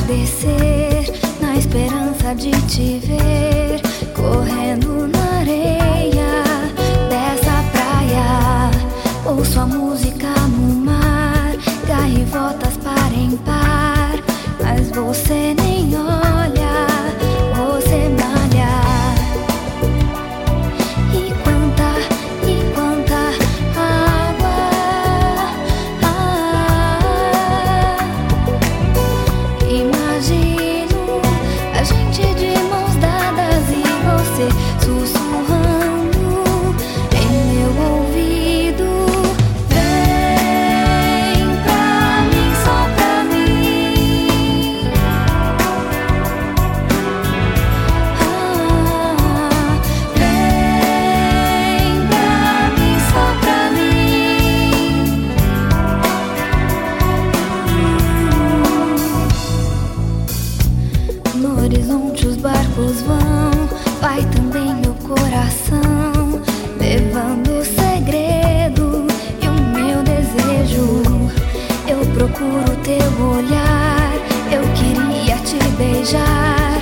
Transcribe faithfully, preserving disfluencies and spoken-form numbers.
entardecer, na esperança de te ver correndo na areia dessa praia. Ouço a música no mar, gaivotas par em par, mas você nem olha, você malha. E quanta, e quanta água, ah, imagino a gente de mãos dadas e você sussurrando em meu ouvido. Vem pra mim, só pra mim. Ah, vem pra mim, só pra mim. No horizonte os barcos vão, vai também meu coração, levando o segredo e o meu desejo. Eu procuro teu olhar, eu queria te beijar.